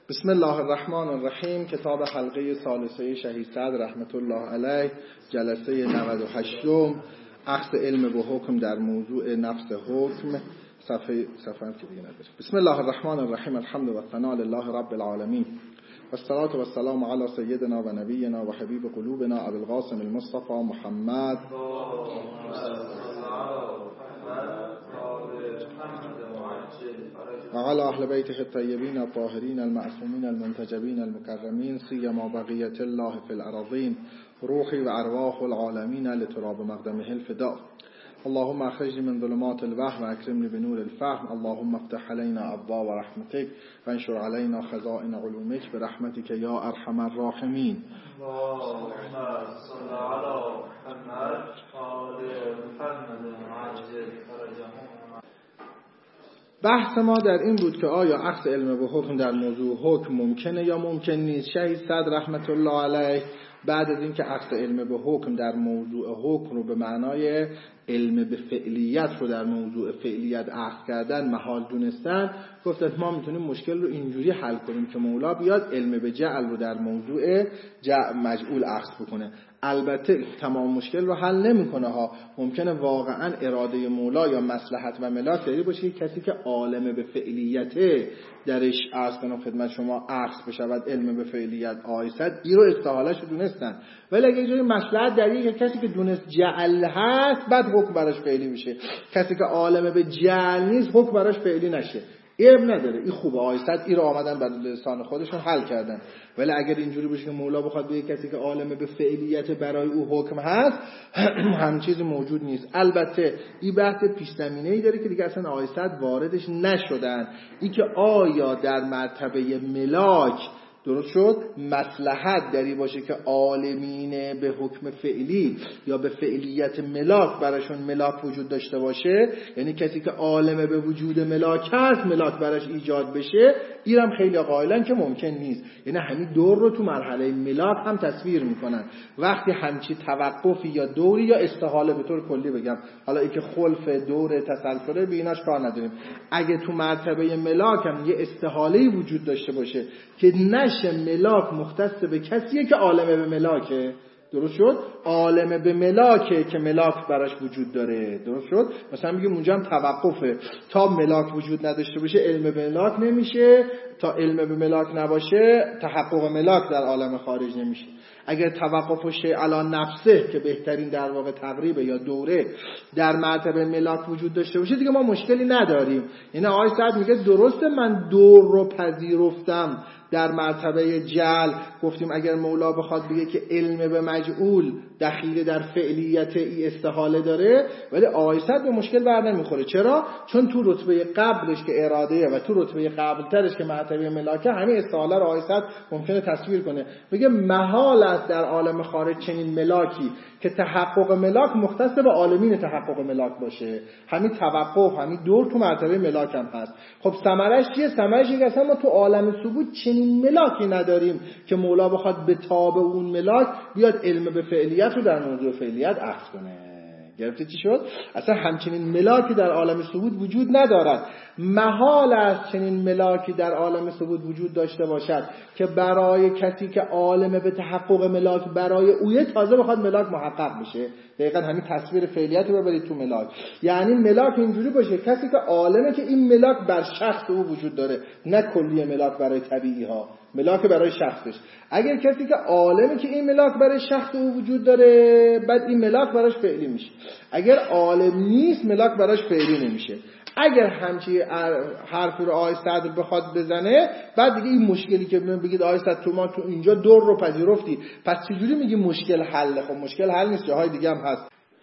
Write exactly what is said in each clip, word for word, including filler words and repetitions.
بسم الله الرحمن الرحیم. کتاب حلقه ثالثه شهید سعد رحمت الله علیه، جلسه نود و هشت، اخذ علم به حکم در موضوع نفس حکم، صفحه صفحه که دیگه نداره. بسم الله الرحمن الرحیم. الحمد و ثنا لله رب العالمین و الصلاة و السلام علی سیدنا و نبینا و حبیب قلوبنا ابو القاسم المصطفى محمد و علی اهل بیته الطیبین الطاهرین المعصومین المنتجبین المکرمین سیما بقیة الله فی الارضین روحی و ارواح العالمین لتراب مقدمه الفداء. اللهم اخرجني من ظلمات الوهم واكرمني بنور الفهم. اللهم افتح علينا ابواب رحمتك وانشر علينا خزائن علومك برحمتك يا ارحم الراحمين. اللهم صل على محمد وآل محمد وعجل فرجهم. بحث ما در این بود که آیا اخذ علم به حکم در موضوع حکم ممکنه یا ممکن نیست. شهید سعد رحمت الله علیه بعد از اینکه اخذ علم به حکم در موضوع حکم رو به معنای علم به فعلیت رو در موضوع فعلیت اخذ کردن محال دونستن، گفتن ما میتونیم مشکل رو اینجوری حل کنیم که مولا بیاد علم به جعل رو در موضوع جعل مجعول اخذ بکنه. البته تمام مشکل رو حل نمیکنه ها. ممکنه واقعا اراده مولا یا مصلحت و ملاک داری باشه که کسی که عالم به فعلیت درش عرض کنم خدمت شما اخذ بشود علم به فعلیت آیست، این رو استحاله‌اش رو دونستن. ولی اگه اینجوری مصلحت داری که کسی که دونست جعل هست بعد حکم براش فعلی میشه، کسی که عالم به جعل نیست حکم براش فعلی نشه، عیب نداره. این خوبه، آیست این رو آمدن بر لسان خودشون حل کردن. ولی اگر اینجوری باشه که مولا بخواد بگه کسی که عالم به فعلیت برای او حکم هست هم چیزی موجود نیست. البته این بحث پیش زمینه‌ای داره که دیگه اصلا آیست واردش نشدن. این که آیا در مرتبه ملاک درست شد مصلحت داری باشه که عالمین به حکم فعلی یا به فعلیت ملاک براشون ملاک وجود داشته باشه، یعنی کسی که عالم به وجود ملاک هست ملاک براش ایجاد بشه، اینم خیلی قائلن که ممکن نیست. یعنی همین دور رو تو مرحله ملاک هم تصویر میکنن. وقتی همچی توقفی یا دوری یا استحاله به طور کلی بگم، حالا ای که خلف دور تسلسله بیناش کار نداریم، اگه تو مرتبه ملاک هم یه استحاله‌ای وجود داشته باشه که نشه ملاک مختص به کسیه که عالم به ملاکه، درست شد؟ عالم به ملاکه که ملاک براش وجود داره، درست شد؟ مثلا میگیم اونجا هم توقفه، تا ملاک وجود نداشته باشه علم به ملاک نمیشه، تا علم به ملاک نباشه تحقق ملاک در عالم خارج نمیشه. اگر توقف و شیء علی نفسه که بهترین در واقع تقریبه یا دوره در مرتبه ملاک وجود داشته باشه دیگه ما مشکلی نداریم. یعنی آقای سعد میگه درسته من دور رو پذیرفتم در مرتبه جعل، گفتیم اگر مولا بخواد بگه که علم به مجعول دخیل در فعلیت ای استحاله داره، ولی آقای سعد به مشکل بر نمیخوره. چرا؟ چون تو رتبه قبلش که اراده و تو رتبه قبلترش که مرتبه ملاکه همین استحاله رو آقای سعد ممکنه تصویر کنه. میگه محال است در عالم خارج چنین ملاکی که تحقق ملاک مختص به عالمین تحقق ملاک باشه. همین توقف همین دور تو مرتبه ملاک هم هست. خب ثمرش چیه؟ ثمرش اینه اصلا ما تو عالم ثبوت چنین ملاکی نداریم که مولا بخواد به تاب اون ملاک بیاد علم به فعلیت رو در موضوع فعلیت اخذ کنه. گرفتی چی شد؟ اصلا همچنین ملاکی در عالم ثبوت وجود ندارد. محال است چنین ملاکی در عالم ثبوت وجود داشته باشد که برای کسی که عالم به تحقق ملاک برای اویه تازه بخواد ملاک محقق بشه. دقیقاً همین تصویر فعلیت رو ببرید تو ملاک. یعنی ملاک اینجوری باشه کسی که عالمه که این ملاک بر شخص او وجود داره، نه کلی ملاک برای طبیعی ها، ملاک برای شخصش. اگر کسی که عالمه که این ملاک برای شخص او وجود داره، بعد این ملاک براش فعلی میشه. اگر عالم نیست ملاک براش فعلی نمیشه. اگر همچی حرفی رو آقای سعد بخواد بزنه، بعد دیگه این مشکلی که بگید آقای سعد تو ما تو اینجا دور رو پذیرفتی، پس چجوری میگی مشکل حل؟ خب مشکل حل نیست، جاهای دیگه هم هست.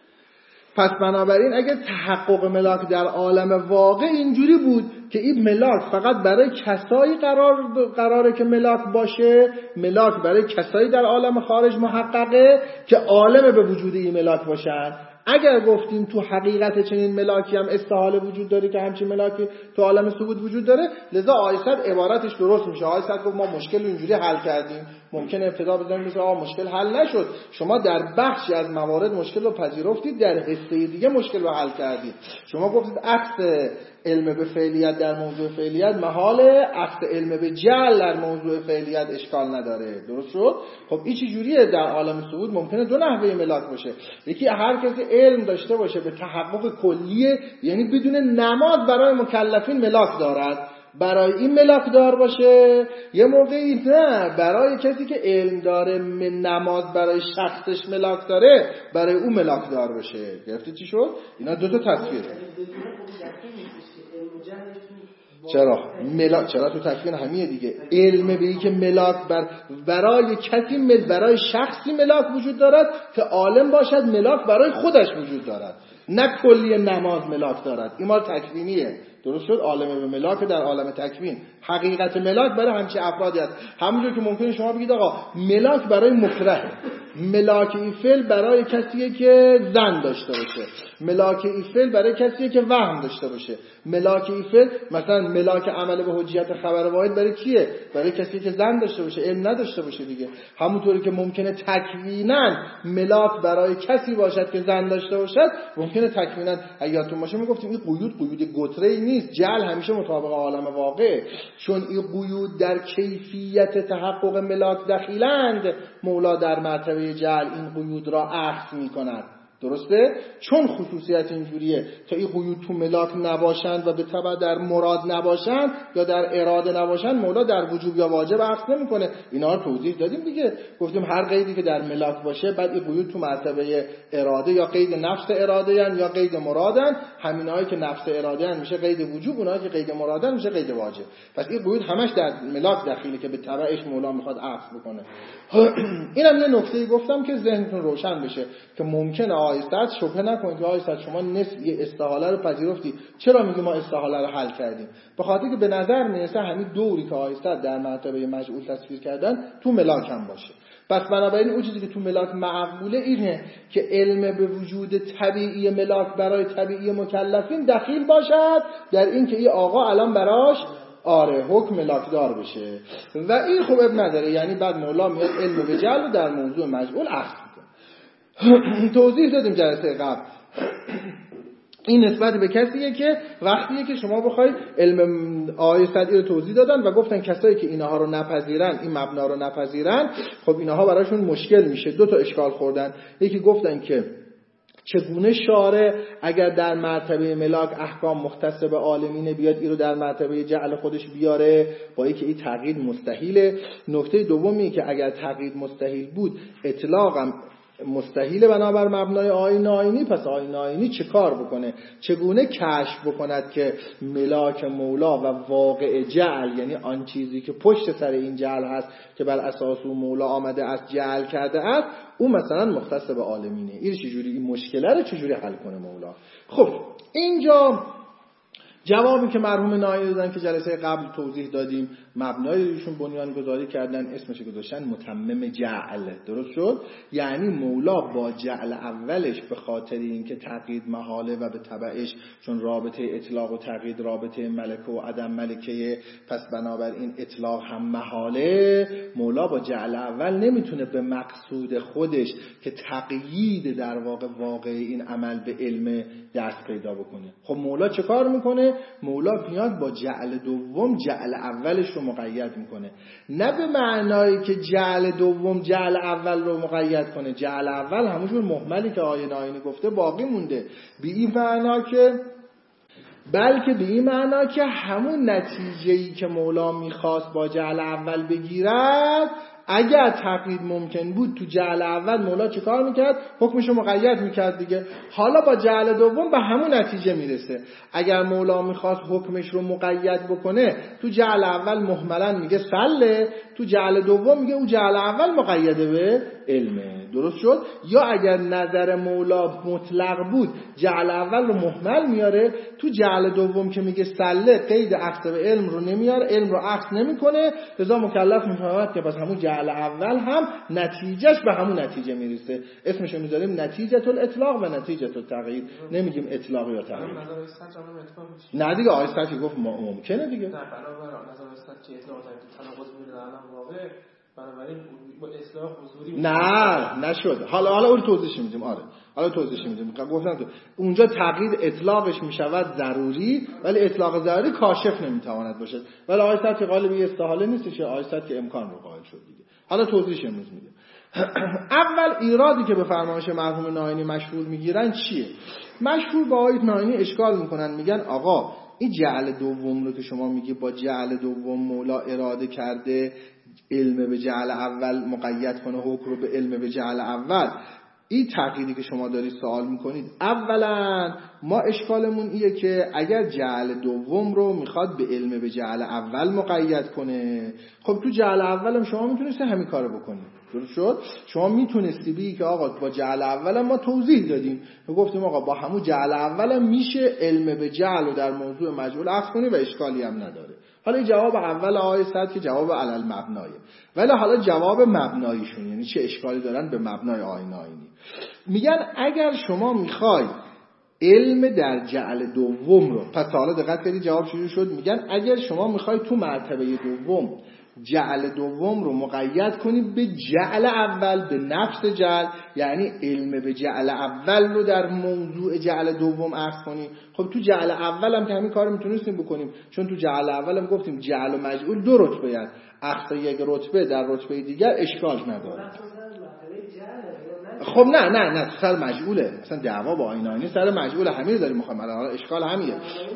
پس بنابراین اگر تحقق ملاک در عالم واقع اینجوری بود که این ملاک فقط برای کسایی قرار قراره که ملاک باشه، ملاک برای کسایی در عالم خارج محققه که عالم به وجود این ملاک باشن، اگر گفتیم تو حقیقت چنین ملاکی هم استحاله وجود داره که همچین ملاکی تو عالم ثبوت وجود داره، لذا آیه صد عبارتش درست میشه. آیه صد گفت ما مشکل رو اینجوری حل کردیم. ممکنه ابتدا بزنیم بسید آقا مشکل حل نشد، شما در بخشی از موارد مشکل رو پذیرفتید، در حصه دیگه مشکل رو حل کردید. شما گفتید عکس علم به فعلیت در موضوع فعلیت محاله، عکس علم به جعل در موضوع فعلیت اشکال نداره. درست شد؟ خب این چه جوریه؟ در عالم ثبوت ممکنه دو نحوه ملاک باشه. یکی هر کسی علم داشته باشه به تحقق کلیه، یعنی بدون نماز برای مکلفین ملاک دارد، برای این ملاک دار باشه. یه موقعی نه، برای کسی که علم داره نماز برای شخصش ملاک داره، برای اون ملاک دار باشه. گرفتی چی شد؟ اینا دو تا تصویره. چرا؟ ملاک چرا تو تکوین همیه دیگه. علم به این که ملاک بر برای کسی مل برای شخصی ملاک وجود دارد که عالم باشد، ملاک برای خودش وجود دارد، نه کلی نماز ملاک دارد. این مال تکوینیه. درست شد؟ عالم به ملاک در عالم تکوین. حقیقت ملاک برای همچین افرادی است. همونجور که ممکنه شما بگید آقا ملاک برای مکره، ملاک ایفل برای کسیه که زن داشته باشه، ملاک ایفل برای کسیه که وهم داشته باشه، ملاک ایفل مثلا ملاک عمل به حجیت خبر واحد برای کیه؟ برای کسی که زن داشته باشه، علم نداشته باشه دیگه. همونطوری که ممکنه تکویناً ملاک برای کسی باشد که زن داشته باشد، ممکنه تکویناً یادتون باشه میگفتیم این قیود قیود گتره‌ای نیست، جعل همیشه مطابق عالم واقع، چون این قیود در کیفیت تحقق ملاک دخیلند، مولا در مرتبه جعل این قیود را اخذ می‌کند. درسته؟ چون خصوصیت اینجوریه تا این قیود تو ملاک نباشند و به تبع در مراد نباشند یا در اراده نباشند، مولا در وجوب یا واجب اخذ نمی‌کنه. اینا رو توضیح دادیم دیگه. گفتیم هر قیدی که در ملاک باشه، بعد این قیود تو مرتبه اراده یا قید نفس اراده ان یا قید مرادن، همینایی که نفس اراده ان میشه قید وجوب، اونایی که قید مرادن میشه قید واجب. پس این قیود همش در ملاک داخلی که به تبعش مولا میخواد اخذ بکنه. اینم یه نکته‌ای گفتم که ذهنتون روشن بشه که ممکنه آیستاد شبهه نکنید که آیستاد شما نصف یه استحاله رو پذیرفتی، چرا میگی ما استحاله رو حل کردیم؟ به خاطر که به نظر میرسه همین دوری که آیستاد در مرتبه مجعول تصویر کردن تو ملاک هم باشه. پس بنابراین اون چیزی که تو ملاک معقوله اینه که علم به وجود طبیعی ملاک برای طبیعی مکلفین دخیل باشد در این که این آقا الان براش آره حکم ملاکدار بشه و این خوب اب نداره. یعنی بعد مولا میاد علم به جعل در موضوع مجعول اخذ میکنه. توضیح دادیم جلسه قبل این نسبت به کسیه که وقتیه که شما بخواید علم آیه صدی رو توضیح دادن و گفتن کسایی که اینها رو نپذیرن، این مبنا رو نپذیرن، خب اینها براشون مشکل میشه. دو تا اشکال خوردن. یکی گفتن که چگونه شارع اگر در مرتبه ملاک احکام مختص به عالمین بیاد این رو در مرتبه جعل خودش بیاره، با اینکه این تقیید مستحیله. نکته دومی که اگر تقیید مستحیل بود اطلاقم مستحیل بنابر مبنای آیین آیینی، پس آیین آیینی چه کار بکنه؟ چگونه کشف بکند که ملاک مولا و واقع جعل، یعنی آن چیزی که پشت سر این جعل هست که بر اساس اون مولا آمده است جعل کرده است، اون مثلا مختص به عالمینه. این چجوری این مشکله رو چجوری حل کنه مولا؟ خب اینجا جوابی که مرحوم نایینی دادن که جلسه قبل توضیح دادیم، مبنای روشون بنیان گذاری کردن، اسمش گذاشتن متمم جعل. درست شد؟ یعنی مولا با جعل اولش به خاطر اینکه تقیید محاله و به تبعش چون رابطه اطلاق و تقیید رابطه ملکه و عدم ملکه، پس بنابراین اطلاق هم محاله، مولا با جعل اول نمیتونه به مقصود خودش که تقیید در واقع واقع این عمل به علم دست پیدا بکنه. خب مولا چه کار میکنه؟ مولا میاد با جعل دوم جعل اولش رو مقید میکنه، نه به معنایی که جعل دوم جعل اول رو مقید کنه. جعل اول همونجور مهملی که آیه نایینی گفته باقی مونده، به این معنا که بلکه به این معنا که همون نتیجه‌ای که مولا میخواست با جعل اول بگیرد، اگر تقیید ممکن بود تو جعل اول مولا چه کار میکرد؟ حکمشو مقید میکرد دیگه. حالا با جعل دوم به همون نتیجه میرسه. اگر مولا میخواست حکمش رو مقید بکنه، تو جعل اول محملا میگه سله، تو جعل دوم میگه او جعل اول مقیده به علمه. درست شد؟ یا اگر نظر مولا مطلق بود، جعل اول رو محمل میاره، تو جعل دوم که میگه سله قید اخذ به علم رو نمیاره، علم رو اخذ نمیکنه، لذا مکلف میفهمد که پس همون جعل جعل اول هم نتیجهش به همون نتیجه میرسه. اسمش رو میذاریم نتیجه الاطلاق و نتیجه التغییر، نمیگیم اطلاق یا تغییر. نه دیگه آیه صد گفت ممکنه دیگه. نه بنابراین نظر صد که اطلاق تناقض بین الان واقع، بنابراین با اصلاح حضوری نه نشد. حالا حالا اون توضیحش میدیم. آره حالا توضیحش میدیم. گفتم تو اونجا تقیید اطلاقش میشود ضروری، ولی اطلاق ضروری کاشف نمیتواند باشد. ولی آیه صد که قالب استحاله نیستش، آیه صد که امکان رو قائل شد دیگه. حالا توضیحش امروز میدیم. اول ایرادی که به فرمایش مرحوم ناینی مشهور میگیرن چیه؟ مشهور با آیه ناینی اشکال میکنن، میگن آقا این جعل دوم رو که شما میگی با جعل دوم مولا اراده کرده علم به جعل اول مقید کنه حکم رو به علم به جعل اول، این تقییدی که شما دارید سوال میکنید. اولا ما اشکالمون اینه که اگر جعل دوم رو میخواد به علم به جعل اول مقید کنه، خب تو جعل اول هم شما میتونستی همین کارو بکنید. درست شد؟ شما میتونستی بگی که آقا با جعل اول هم ما توضیح دادیم و گفتیم آقا با همون جعل اول هم میشه علم به جعل رو در موضوع مجهول اخذ کنی و اشکالی هم نداره. حالا جواب اول آیه صد که جواب علل مبنایه، ولی حالا جواب مبناییشون یعنی چه اشکالی دارن به مبنای آیه ناینی. میگن اگر شما میخوای علم در جعل دوم رو، پس حالا دقت کنید جواب چجوری شد. میگن اگر شما میخوای تو مرتبه دوم جعل دوم رو مقید کنی به جعل اول، به نفس جعل، یعنی علم به جعل اول رو در موضوع جعل دوم اخذ کنی، خب تو جعل اول هم که همین کار میتونستیم بکنیم، چون تو جعل اول هم گفتیم جعل و مجعول دو رتبه هست، اخذ یک رتبه در رتبه دیگر اشکال نداره. خب نه نه نه سر مجعوله، مثلا دعوا با آیه ناینی سر مجعوله، همین داریم میخوایم حالا اشکال همینه.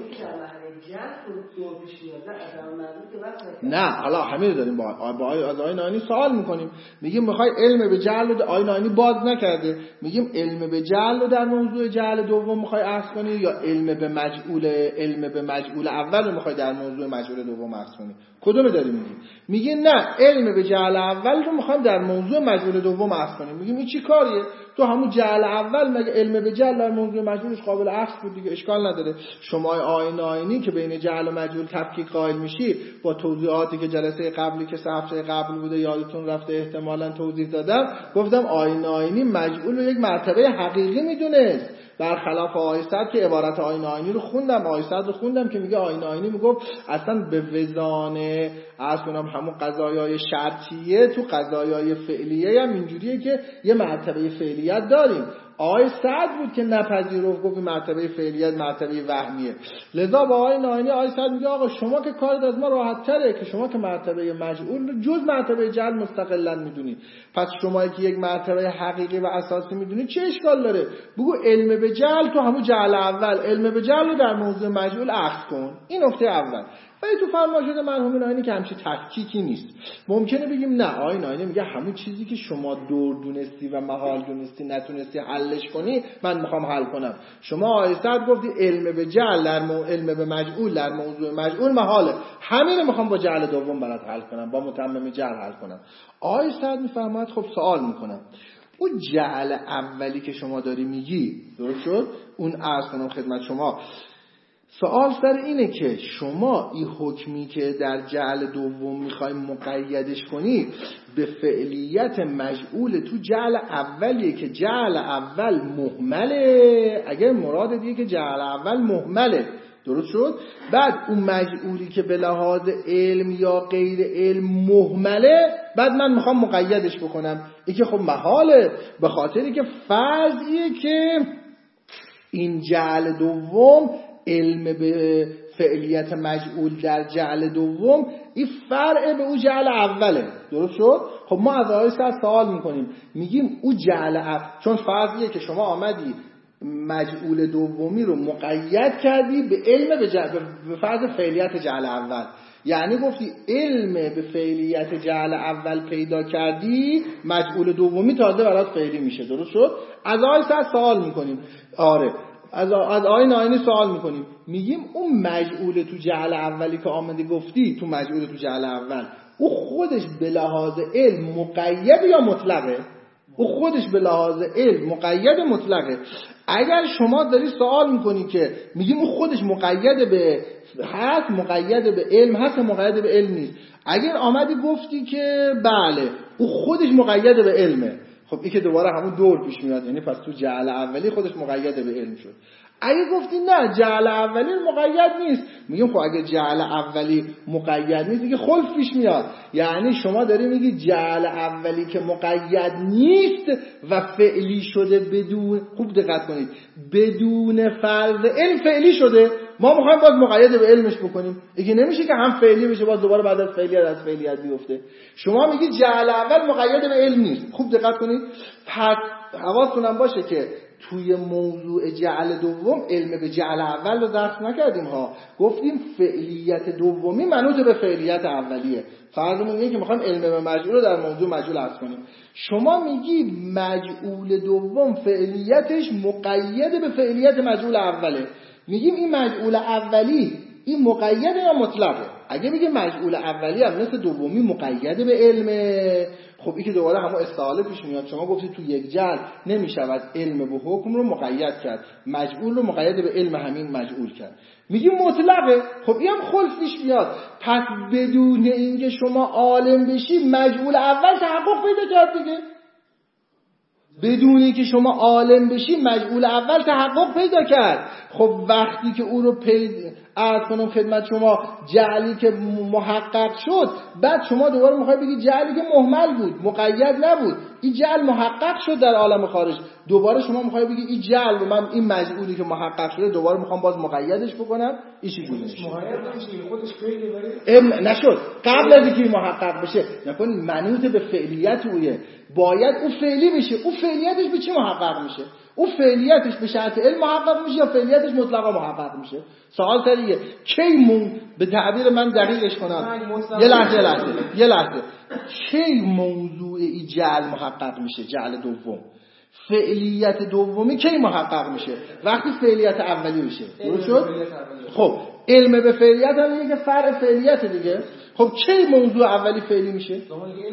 نه حالا همین داریم با با آیه ناینی سوال میکنیم، میگیم میخوای علم به جعل رو، آیه ناینی باز نکرده، میگیم علم به جعل رو در موضوع جعل دوم میخوای اخذ کنی یا علم به مجعول علم به مجعول اول رو میخوای در موضوع مجعول دوم اخذ کنی؟ کدوم داریم میگیم؟ میگه نه علم به جعل اول رو میخوام در موضوع مجعول دوم اخذ کنیم. میگیم این چی کاریه؟ تو همون جعل اول مگه علم به جعل در موضوع مجعولش قابل اخذ بود دیگه، اشکال نداره. شما آیه ناینی که بین جعل و مجعول تفکیک قائل میشی با توضیحاتی که جلسه قبلی که سه هفته قبل بوده یادتون رفته احتمالاً توضیح دادم، گفتم آیه ناینی مجعول رو یک مرتبه حقیقی میدونست، برخلاف آیه صد که عبارت آیه ناینی رو خوندم، آیه صد رو خوندم که میگه آیه ناینی میگفت اصلا به وزانه از کنم همون قضایای شرطیه تو قضایای فعلیه هم اینجوریه که یه مرتبه فعلیت داریم. آیه صد بود که نپذیرفت، گفت مرتبه فعلیت مرتبه وهمیه. لذا با آیه ناینی آیه صد میگه آقا شما که کارت از ما راحت تره که شما که مرتبه مجعول جز مرتبه جعل مستقلا میدونی، پس شما که یک مرتبه حقیقی و اساسی میدونی چه اشکال داره؟ بگو علم به جعل تو همون جعل اول، علم به جعل رو در موضوع مجعول اخذ کن. این نکته اول. ولی تو فرمایشات مرحوم ناینی که همچین تفکیکی نیست. ممکنه بگیم نه آیه ناینی میگه همون چیزی که شما دور دونستی و محال دونستی نتونستی حلش کنی من میخوام حل کنم. شما آیه صد گفتی علم به جعل در مو... علم به مجعول در موضوع مجعول محاله، همین میخوام با جعل دوم برات حل کنم، با متمم جعل حل کنم. آیه صد میفرماید خب سوال میکنم اون جعل اولی که شما داری میگی درست شد؟ اون عرض کنم خدمت شما، سوال سر اینه که شما این حکمی که در جعل دوم میخوای مقیدش کنی به فعلیت مجعول تو جعل اولیه که جعل اول مهمله، اگر مراد دیگه که جعل اول مهمله درست شد، بعد اون مجعولی که به لحاظ علم یا غیر علم مهمله بعد من میخوام مقیدش بکنم، این که خب محاله، به خاطری که فرضیه که این جعل دوم علم به فعلیت مجعول در جعل دوم این فرع به اون جعل اوله درست شد. خب ما از آیه صد سوال میکنیم میگیم اون جعل اول، چون فرضیه که شما آمدی مجعول دومی رو مقید کردی به علم به, جعل به فرض فعلیت جعل اول، یعنی گفتی علم به فعلیت جعل اول پیدا کردی مجعول دومی تازه برات فعلی میشه درست شد. از آیه صد سوال میکنیم آره از از آیه ناینی سوال میکنیم میگیم اون مجعول تو جعل اولی که آمده گفتی تو مجعول تو جعل اول او خودش به لحاظ علم مقید یا مطلقه؟ او خودش به لحاظ علم مقید مطلقه. اگر شما داری سوال میکنی که میگیم او خودش مقید به هست، مقید به علم هست، مقید به علم نیست، اگر آمدی گفتی که بله او خودش مقید به علمه، خب این که دوباره همون دور پیش میاد، یعنی پس تو جعل اولی خودش مقید به علم شد. اگه گفتی نه جعل اولی مقید نیست، میگیم خب اگه جعل اولی مقید نیست دیگه خلف پیش میاد. یعنی شما داری میگی جعل اولی که مقید نیست و فعلی شده بدون، خوب دقت کنید، بدون فرض علم فعلی شده، ما میخوایم باز مقید به علمش بکنیم، دیگه نمیشه که هم فعلی بشه باز دوباره بعد از فعلیت از فعلیت بیفته. شما میگی جعل اول مقید به علم نیست، خوب دقت کنید. پس حواستون باشه که توی موضوع جعل دوم علم به جعل اول رو درس نکردیم ها، گفتیم فعلیت دومی منوط به فعلیت اولیه. فرضمون اینه که میخوایم علم به مجعول رو در موضوع مجعول عرض کنیم. شما میگی مجعول دوم فعلیتش مقید به فعلیت مجعول اوله، میگیم این مجعول اولی این مقید یا مطلقه؟ اگه میگه مجعول اولی هم مثل دومی مقید به علمه، خب این که دوباره همون استعاله پیش میاد. شما گفتید تو یک جعل نمیشود علم به حکم رو مقید کرد، مجعول رو مقید به علم همین مجعول کرد. میگیم مطلقه، خب این هم خلف پیش میاد. پس بدون اینکه شما عالم بشی مجعول اول تحقق پیدا کرد دیگه. بدون اینکه شما عالم بشی مجعول اول تحقق پیدا کرد. خب وقتی که او رو پیدا عرض کنم خدمت شما جعلی که محقق شد، بعد شما دوباره میخوای بگی جعلی که مهمل بود مقید نبود، این جعل محقق شد در عالم خارج، دوباره شما میخوای بگی این جعل رو من این مجعولی که محقق شده دوباره میخوام باز مقیدش بکنم، این چی جوری میشه؟ خودش خیلی ام نشد. قبل از اینکه محقق بشه نکن منوط به فعلیت اویه، باید او فعلی بشه. او فعلیتش به چی محقق میشه؟ او فعلیتش به شرط علم محقق میشه یا فعلیتش مطلقا محقق میشه؟ سوال تریه کی مون به تعبیر من دقیقش کنم، یه لحظه یه لحظه یه لحظه کی موضوع ای جعل محقق میشه؟ جعل دوم فعلیت دومی کی محقق میشه؟ وقتی فعلیت اولی بشه. درست شد؟ خب علم به فعلیت هم میگه که فرع فعلیت دیگه. خب کی موضوع اولی فعلی میشه؟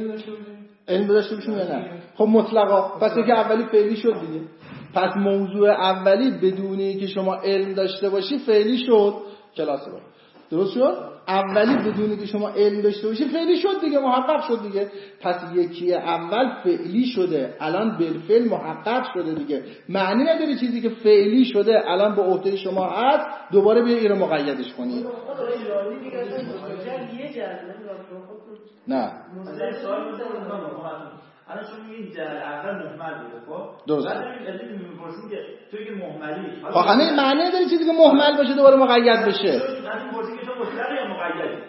علم داشته باشیم یا نه؟ خب مطلقا پس که اولی فعلی شد دیگه. پس موضوع اولی بدونی که شما علم داشته باشی فعلی شد. کلاس رو درست شد؟ اولی بدونی که شما علم داشته باشی فعلی شد دیگه، محقق شد دیگه. پس یکی اول فعلی شده الان بالفعل محقق شده دیگه. معنی نداره چیزی که فعلی شده الان به عهده شما هست دوباره بیا این رو مقیدش کنی. نه الان شما میگید جعل اول مهمل بوده، خب درست. بعد این میپرسیم که توی که مهملی خب همین معنی داره چیزی که مهمل باشه دوباره مقید بشه. بعد میپرسیم که شما مطلق یا مقیدی؟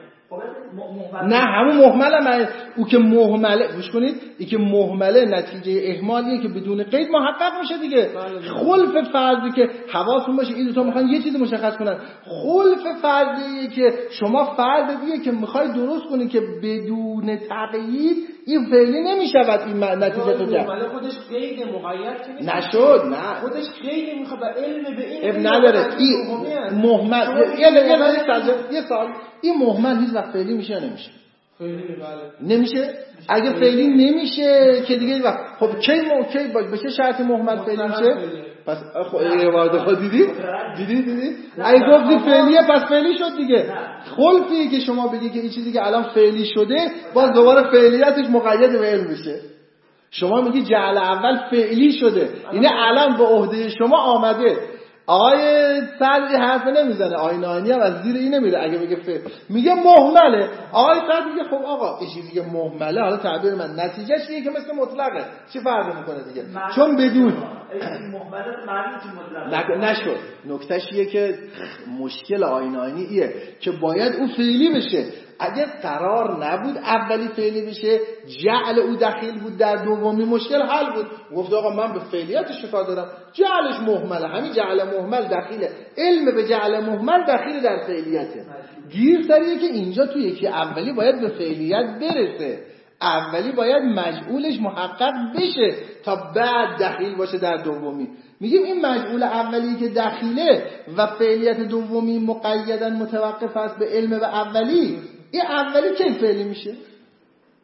نه همون مهمل هم او که مهمله گوش کنید، این که مهمله نتیجه اهمالیه که بدون قید محقق میشه دیگه. خلف فرضی که حواستون باشه این دو تا میخوان یه چیزی مشخص کنن. خلف فرضیه که شما فرض دیگه که میخوای درست کنی که بدون تقیید این فعلی نمیشود این نتیجه تو کرد. مهمله خودش قید مقید که نشد. نه خودش قید میخواد علم به این اب نداره. این مهمل یه یه سال این مهمل هیچ وقت فعلی میشه یا نمیشه؟ فعلی بله. نمیشه؟ اگه فعلی نمیشه که دیگه وقت خب کی مو کی به چه شرط مهمل فعلی میشه؟ پس خب یه وارد خود دیدی؟ دیدی دیدی؟ اگه گفتی فعلیه پس فعلی شد دیگه. خلفی که شما بگی که این چیزی که الان فعلی شده باز دوباره فعلیتش مقید به علم میشه. شما میگی جعل اول فعلی شده، یعنی الان به عهده شما آمده. آقای صدری حرف نمیزنه، آقای ناینی هم از زیر این نمیره. اگه بگه فعل میگه مهمله، آقای صدری میگه خب آقا این چیزی که مهمله حالا تعبیر من نتیجهش اینه که مثل مطلقه، چی فرق میکنه دیگه؟ چون بدون مهمله معنی چی مطلقه نشد. نکتهش اینه که مشکل آقای ناینی ایه که باید اون فعلی بشه. اگر قرار نبود اولی فعلی بشه جعل او دخیل بود در دومی مشکل حل بود. گفت آقا من به فعلیتش کار دارم، جعلش مهمله، همین جعل مهمل دخیله، علم به جعل مهمل دخیل در فعلیته. گیر سریه که اینجا تو یکی اولی باید به فعلیت برسه، اولی باید مجعولش محقق بشه تا بعد دخیل باشه در دومی. میگیم این مجعول اولی که دخیله و فعلیت دومی مقیدن متوقف است به علم و اولی، این اولی کی فعلی میشه؟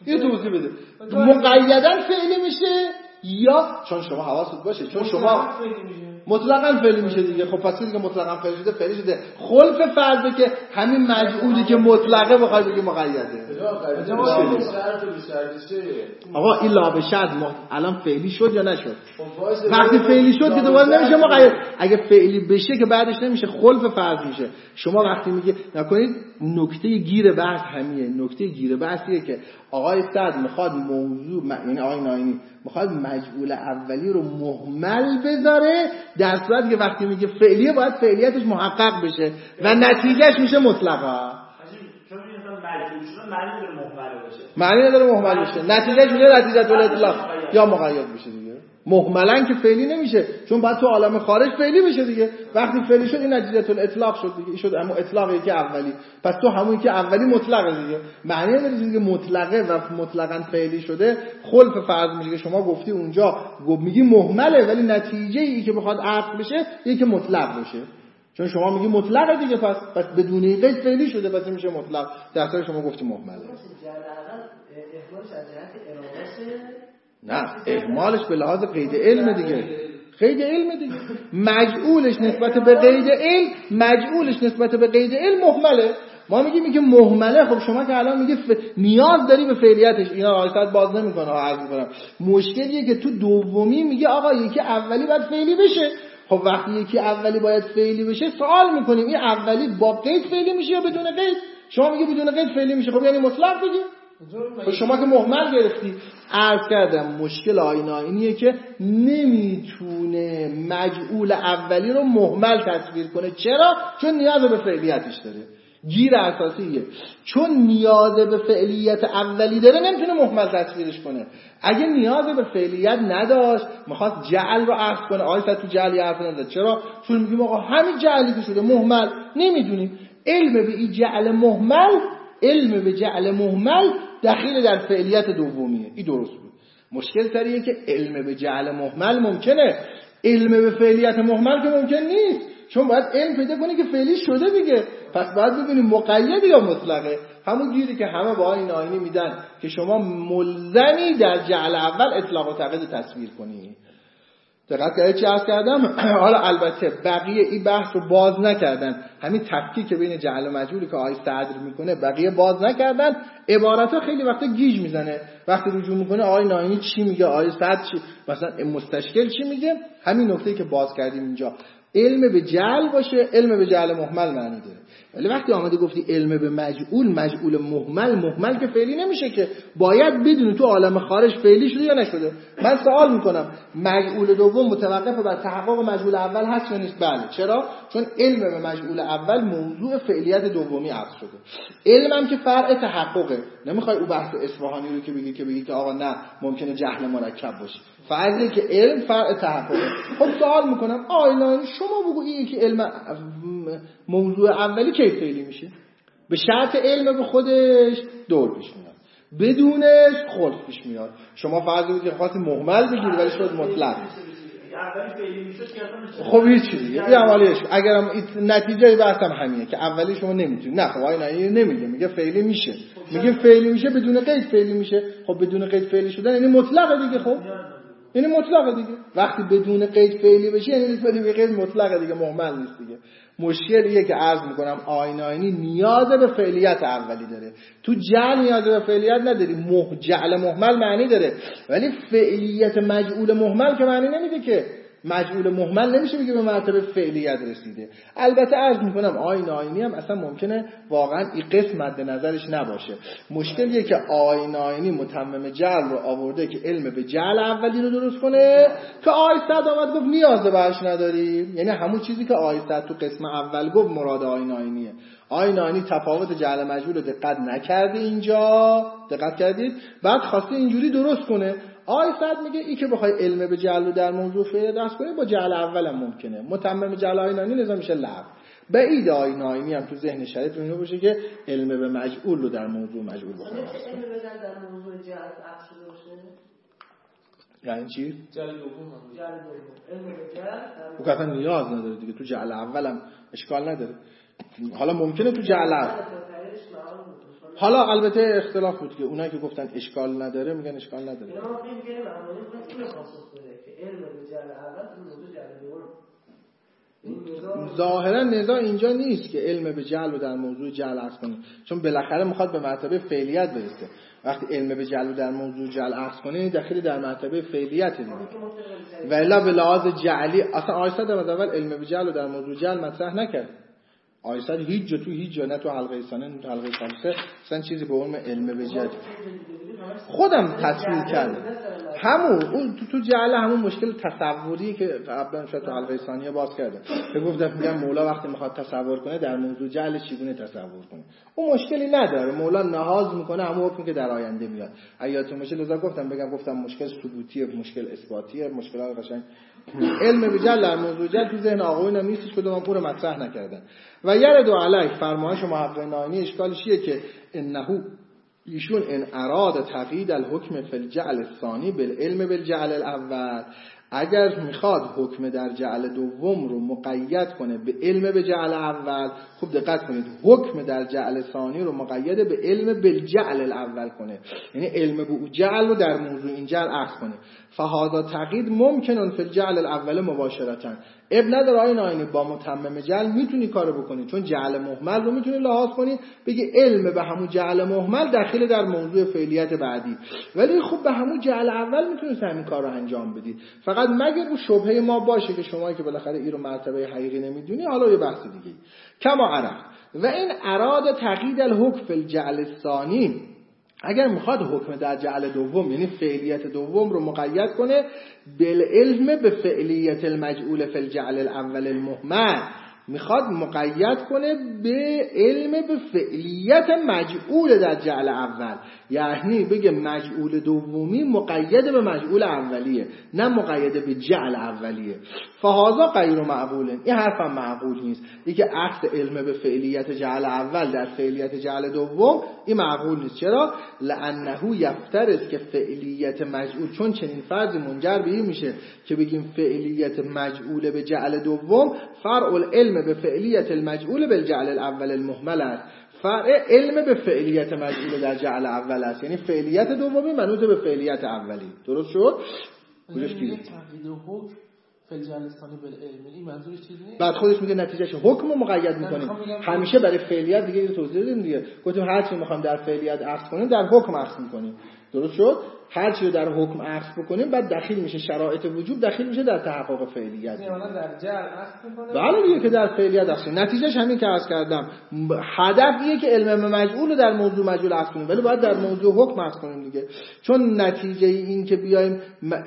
یه توضیح بده. مقیداً فعلی میشه یا چون شما حواست باشه چون شما مطلقاً فعلی میشه دیگه. خب پس دیگه مطلقاً فعلی شده فعلی شده. خلف فرضه که همین مجعولی که مطلقه بخواد بگه مقیده. آقا این لا به شرط الان فعلی شد یا نشد؟ وقتی فعلی شد که دوباره نمیشه مقید. اگه فعلی بشه که بعدش نمیشه خلف فرض میشه. شما وقتی میگه نکنید نکته گیر بحث همیه. نکته گیر بحثیه که آقای صدر میخواد موضوع یعنی آقای ناینی میخواد مجعول اولی رو مهمل بذاره در صورتی که وقتی میگه فعلیه باید فعلیتش محقق بشه و نتیجهش میشه مطلقه. چون این مجعول شده معنی نداره مهمل بشه. معنی نداره مهمل بشه. نتیجهش میشه نتیجه الاطلاق یا مقید بشه دیگه. مهملن که فعلی نمیشه چون باید تو عالم خارج فعلی بشه دیگه. وقتی فعلی شد این نتیجه الاطلاق شد دیگه. این شد اما اطلاقی که اولی. پس تو همون که اولی مطلقه دیگه. معنی نداره چیزی که مطلقه و مطلقاً فعلی شده خلف فرض میشه که شما گفتی اونجا گفت میگی مهمله ولی نتیجه ای که بخواد عقد بشه یکی که مطلق بشه. چون شما میگی مطلقه دیگه پس پس بدون قید فعلی شده پس میشه مطلق. در حالی شما گفتی مهمله. نه اهمالش به لحاظ قید علم دیگه. قید علم دیگه. مجعولش نسبت به قید علم مجعولش نسبت به قید علم مهمله. ما میگیم میگه مهمله. خب شما که الان میگه ف... نیاز داری به فعلیتش. اینا آیات باز نمیکنه ها عرض میکنم. مشکلیه که تو دومی میگه آقا یکی اولی باید فعلی بشه. خب وقتی یکی اولی باید فعلی بشه سوال میکنیم این اولی با قید فعلی میشه یا بدون قید؟ شما میگه بدون قید فعلی میشه. خب یعنی مطلق دیگه. خب شما که مهمل گرفتی. عرض کردم مشکل آیین اینیه که نمیتونه مجعول اولی رو مهمل تصویر کنه. چرا؟ چون نیاز به فعلیتش داره. گیر اساسیه. چون نیاز به فعلیت اولی داره نمیتونه مهمل تصویرش کنه. اگه نیاز به فعلیت نداشت میخواد جعل رو عرض کنه. آیه تو جعلی حرف نزد. چرا؟ چون میگیم آقا همین جعلی که شده مهمل نمیدونیم. علم به این جعل مهمل علم به جعل مهمل دخیل در فعلیت دومیه. این درست بود. مشکل تریه که علم به جعل مهمل ممکنه. علم به فعلیت مهمل که ممکن نیست. چون باید علم پیدا کنی که فعلی شده دیگه. پس باید ببینیم مقید یا مطلقه. همون گیری که همه با این آینه میدن که شما ملزمی در جعل اول اطلاق و تقید تصویر کنی. دقت کردید چی عرض کردم؟ حالا البته بقیه این بحث رو باز نکردن. همین تفکیک بین جعل و مجعولی که آیه صدر میکنه بقیه باز نکردن. عبارتها خیلی وقتا گیج میزنه. وقتی رجوع میکنه آیه ناینی چی میگه، آیه صدر چی، مثلا مستشکل چی میگه. همین نکته‌ای که باز کردیم اینجا علم به جعل باشه، علم به جعل مهمل معنی داره. ولی وقتی آمده گفتی علم به مجعول، مجعول مهمل، مهمل که فعلی نمیشه که، باید بدونی تو عالم خارج فعلی شده یا نشده. من سوال میکنم مجعول دوم متوقف بر تحقق مجعول اول هست یا نیست؟ بله. چرا؟ چون علم به مجعول اول موضوع فعلیت دومی عرض شده. علمم که فرع تحققه. نمیخوای او بحث اصفهانی رو که بگی که بگی که آقا نه ممکنه جهل مرکب باشه. فرضی که علم فرع تحققه. خب سوال میکنم آیلان شما بگو این که علم موضوع اولی کی فعلی میشه؟ به شرط علم به خودش دور پیش میاد، بدونش خلف پیش میاد. شما فرض کنید که خاصی مهمل بگیری ولی شد مطلق. اولی فعلی میشه که خب هیچ چیزی این عملیش اگرم نتیجه بحثم همینه که اولی شما نمیتونید. نه خب آینه نمیگه، میگه فعلی میشه. میگه فعلی میشه بدون قید فعلی میشه. خب بدون قید فعلی شدن یعنی مطلقه دیگه. خب یعنی مطلقه دیگه. وقتی بدون قید فعلی بشه یعنی نسبت به قید مطلقه دیگه، مهمل نیست دیگه. مشکلیه که عرض میکنم آینه نیاز به فعلیت اولی داره. تو جعل نیاز به فعلیت نداری. مه جعل مهمل معنی داره ولی فعلیت مجعول مهمل که معنی نمیده که. مجعول مهمل نمیشه بگه به مرتبه فعلیت رسیده. البته عرض میکنم آیین آینی هم اصلا ممکنه واقعا این قسم مد نظرش نباشه. مشکلیه که آیین آینی متمم جعل رو آورده که علم به جعل اولی رو درست کنه که آیه صد آمد گفت نیاز بهش نداریم. یعنی همون چیزی که آیه صد تو قسم اول گفت مراد آیین آینیه. آیین آینی تفاوت جعل مجعول رو دقت نکرده اینجا. دقت کردید؟ بعد خواسته اینجوری درست کنه. آیه صد میگه ای که بخوای علم به جعل رو در موضوع فعل درس کنی با جعل اول هم ممکنه. متمم جعل آینانی لازم میشه لغو. بعید آینانی هم تو ذهن شریف اینو باشه که علم به مجعول رو در موضوع مجعول بخواد. علم به جعل در موضوع جعل عکس باشه. یعنی چی؟ جعل دوم. جعل دوم. علم به جعل. او که اصلا نیاز نداره دیگه. تو جعل اول هم اشکال نداره. حالا ممکنه تو جعل اول حالا البته اختلاف بود که اونایی که گفتن اشکال نداره میگن اشکال نداره. اینا ما فکر می‌کنیم معمولی می‌خواد اینو پاسخ بده که علم به جهل اول تو موضوع جهل دوم. ظاهرا نزاع اینجا نیست که علم به جهل رو در موضوع جهل عرض کنیم، چون بالاخره میخواد به مرتبه فعلیت برسه. وقتی علم به جهل رو در موضوع جهل عرض کنیم داخل در مرتبه فعلیت دیگه. و الا به لحاظ جعلی اصلا آیسا در اول علم به جهل رو در موضوع جهل مطرح نکرد. آیسا هیچ جا تو هیچ جا، نه تو حلقه ثانیه نه تو حلقه ثالثه اصلا چیزی به عنوان علم به جهل خودم تصویر کردم. همون اون تو تو جعل همون مشکل تصوری که قبلا شاید تو حلقه ثانیه باز کردم که گفتم میگم مولا وقتی میخواد تصور کنه در موضوع جعل چگونه تصور کنه، اون مشکلی نداره. مولا نهاز میکنه همون حکمی که در آینده میاد. ایاتون مشکل لذا گفتم بگم گفتم مشکل ثبوتیه، مشکل اثباتیه، مشکلات قشنگ علم به جعل در موضوع جعل تو ذهن آقایون نیستش که دوام پور مطرح نکردن. و یرد علی فرمایش محقق ناینی اشکالش اینه که انه ایشون ان اراد تقیید الحکم فی الجعل الثانی بالعلم بالجعل الاول، اگر میخواد حکم در جعل دوم رو مقید کنه به علم به جعل اول، خوب دقت کنید، حکم در جعل ثانی رو مقید به علم بالجعل الاول کنه، یعنی علم به او جعل رو در موضوع این جعل عرض کنه. فهذا تقیید ممکنن فی الجعل الاول مباشرتا. اب نداره آیین آینی با متمم جعل میتونی کارو بکنی، چون جعل محمل رو میتونی لحاظ کنی بگی علم به همون جعل محمل داخل در موضوع فعلیت بعدی، ولی خب به همون جعل اول میتونی همین کار رو انجام بدی. فقط مگر اون شبهه ما باشه که شما که بالاخره این رو مرتبه حقیقی نمیدونی، حالا یه بحث دیگه. کما عرف و این اراد تقیید الحکم فی الجعل الثانی، اگر میخواد حکم در جعل دوم یعنی فعلیت دوم رو مقید کنه بالعلم به فعلیت المجعول فی الجعل الاول المهمل، میخواد مقید کنه به علم به فعلیت مجعول در جعل اول، یعنی بگه مجعول دومی مقید به مجعول اولیه نه مقید به جعل اولیه. فهذا غیر معقول، این حرفم معقول نیست. اینکه عکس علم به فعلیت جعل اول در فعلیت جعل دوم این معقول نیست. چرا؟ لانه یفترض که فعلیت مجعول، چون چنین فرضی منجر به این میشه که بگیم فعلیت مجعول به جعل دوم فرع العلم به فعلیت المجعول بالجعل الاول المهمل است. فرع علم به فعلیت مجعول در جعل اول است، یعنی فعلیت دومی منوط به فعلیت اولی. درست شد؟ کجاش گیره تقیید حکم فی الجعل الثانی بالعلم، این منظورش چیزی نیست. بعد خودش میگه نتیجهش حکم رو مقید میکنیم. همیشه برای فعلیت دیگه اینو توضیح دادیم دیگه، گفتیم هر چی میخوام در فعلیت عکس کنیم در حکم عکس میکنیم. درست شد؟ هر چی رو در حکم عکس بکنیم بعد داخل میشه شرایط وجوب، داخل میشه در تحقق فعلیت. یعنی در جعل عکس میکنه. بله دیگه که در فعلیت عکس. نتیجهش همین که عرض کردم، هدف اینه که علم مجعول رو در موضوع مجعول عکس کنیم، ولی باید در موضوع حکم عکس کنیم دیگه. چون نتیجه این که بیایم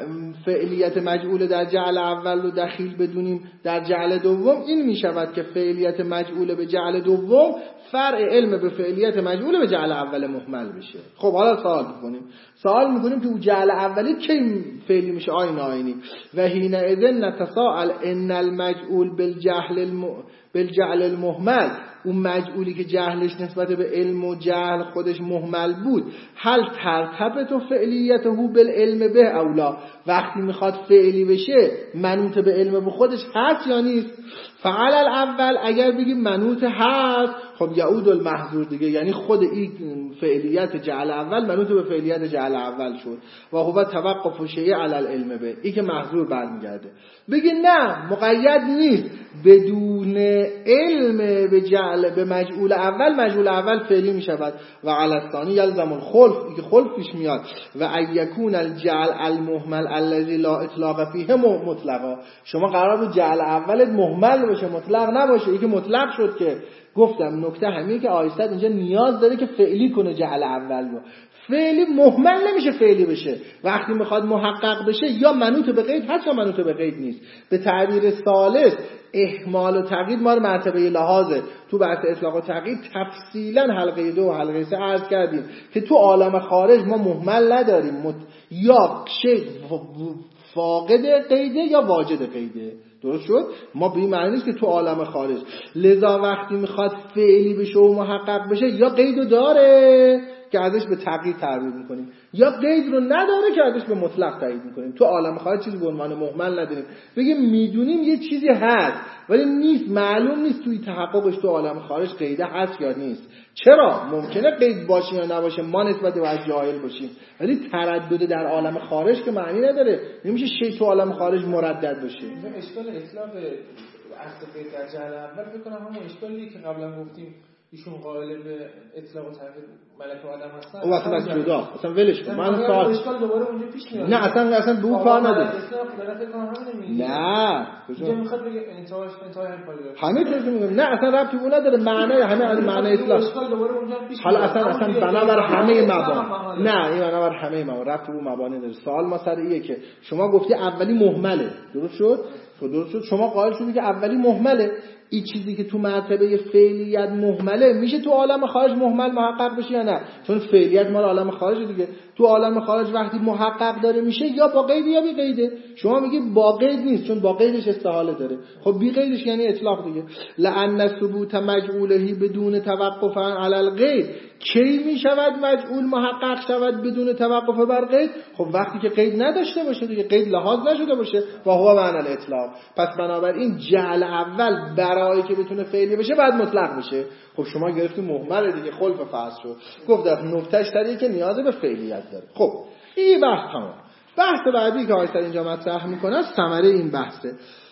فعلیت مجعول در جعل اول رو دخیل بدونیم در جعل دوم، این میشود که فعلیت مجعول به جعل دوم فرع علم به فعلیت مجعول به جعل اول محمل بشه. خب حالا سوال می‌کنیم. سوال می‌کنیم که اون جعل اولی کی فعلی میشه آیین آیینی؟ و حین اذن نتساءل ان المجعول بالجهل الم... بالجعل المهمل، اون مجعولی که جهلش نسبت به علم و جهل خودش مهمل بود، هل ترتبط و فعلیته بالعلم به اولا، وقتی میخواد فعلی بشه منوط به علم به خودش هست یا نیست؟ فعل الاول اگر بگیم منوط هست، خب یعود المحظور دیگه، یعنی خود این فعلیت جعل اول منوط به فعلیت جعل اول شد و هو توقف شیء علی العلم به، این که محظور برمیگرده. بگی نه مقید نیست، بدون علم به جعل به مجعول اول، مجعول اول فعلی می شود و علی الثانی یلزم الخلف، این که خلف پیش میاد و ایکون الجعل المهمل الذی لا اطلاق فیه مطلقا، شما قرار بود جعل اولت مهمل باشه مطلق نباشه، این که مطلق شد. که گفتم نکته همینه که آیستد اینجا نیاز داره که فعلی کنه جعل اول رو، فعلی مهمل نمیشه فعلی بشه، وقتی میخواد محقق بشه یا منوط به قید هست یا منوط به قید نیست. به تعبیر ثالث اهمال و تقیید ما رو مرتبه لحاظه تو بحث اطلاق و تقیید تفصیلا حلقه دو و حلقه سه عرض کردیم که تو عالم خارج ما مهمل نداریم، مت... یا شی فاقد قیده یا واجد قیده. درست شد؟ ما به این معنی نیست که تو عالم خارج، لذا وقتی میخواد فعلی بشه و محقق بشه یا قیدو داره که ازش به تغییر تعبیر میکنیم، یا قید رو نداره که ازش به مطلق تایید میکنیم. تو عالم خارج چیزی به عنوان مهمل نداریم، بگیم میدونیم یه چیزی هست ولی نیست، معلوم نیست توی تحققش تو عالم خارج قیده هست یا نیست. چرا؟ ممکنه قید باشه یا نباشه، ما نسبت به جاهل باشیم، ولی تردد در عالم خارج که معنی نداره. نمیشه شی تو عالم خارج مردد باشه. اشکال اطلاق اصل قید در جهل اول فکر کنم همون اشکالی که قبلا گفتیم ایشون قائل به اطلاق و تغییر ملک و آدم هستن. او اصلا از جدا اصلا ولش کن. من سوال اشکال دوباره اونجا پیش میاد. نه اصلا اصلا به اون کار نداره. نه کجا میخواد بگه انتهاش انتهای هر کاری داره. همه چیز میگم نه اصلا ربطی اون نداره، معنای همه از معنای اطلاق. اشکال دوباره اونجا پیش حالا اصلا اصلا بنابر همه مبانی. نه این بنابر همه مبانی ربطی به مبانی داره. سوال ما سر اینه که شما گفتی اولی مهمله، درست شد؟ درست شد. شما قائل شدی که اولی مهمله. این چیزی که تو مرتبه فعلیت مهمله میشه تو عالم خارج مهمل محقق بشه یا نه؟ چون فعلیت مال عالم خارج دیگه. تو عالم خارج وقتی محقق داره میشه یا با قید یا بی قیده. شما میگی با قید نیست چون با قیدش استحاله داره. خب بی قیدش یعنی اطلاق دیگه. لأن ثبوت مجعوله بدون توقف علی القید، کی میشود مجعول محقق شود بدون توقف بر قید؟ خب وقتی که قید نداشته باشه دیگه، قید لحاظ نشده باشه. و هو معنی الاطلاق. پس بنابراین جعل اول برای که بتونه فعلی بشه بعد مطلق بشه. خب شما گرفتی مهمل دیگه، خلف فرض شد. گفت در نکتهش تریه که نیاز به فعلیت داره. خب این بحث تمام. بحث بعدی که آیت اینجا مطرح میکنه ثمره این بحثه.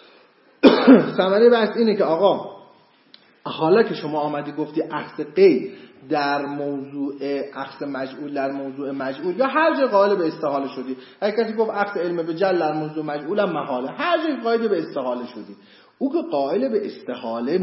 ثمره بحث اینه که آقا حالا که شما آمدی گفتی اخذ قید در موضوع اخذ مجعول در موضوع مجعول یا هر جای قائل به استحاله شدی، اگه کسی گفت اخذ علم به جل در موضوع مجعول هم محاله، هر جای قائل به استحاله شدی، او که قائل به استحاله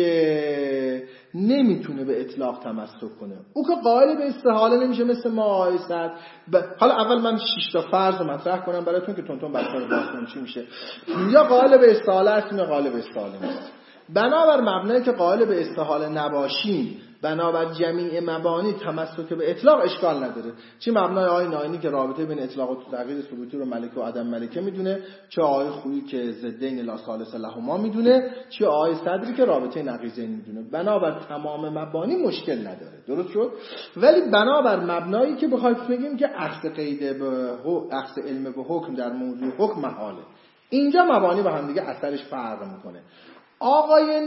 میشه نمیتونه به اطلاق تمسک کنه. او که قائل به استحاله نمیشه مثل ما آیسد. ب... حالا اول من شش تا فرض رو مطرح کنم براتون که تونتون بچه‌ها رو باز کنم چی میشه. یا قائل به استحاله هستیم یا قائل به استحاله نیست. بنابر مبنایی که قائل به استحاله نباشیم، بنابر جمیع مبانی تمسک به اطلاق اشکال نداره. چه مبنای آیه ناینی که رابطه بین اطلاق و تغییر ثبوتی رو ملکه و عدم ملکه میدونه، چه آیه خویی که ضدین لا ثالث لهما میدونه، چه آیه صدری که رابطه نقیضین میدونه. بنابر تمام مبانی مشکل نداره. درست شد؟ ولی بنابر مبنایی که بخوایم بگیم که اخذ قید به اخذ علم به حکم در موضوع حکم محاله، اینجا مبانی با هم دیگه اثرش فرق میکنه. آقای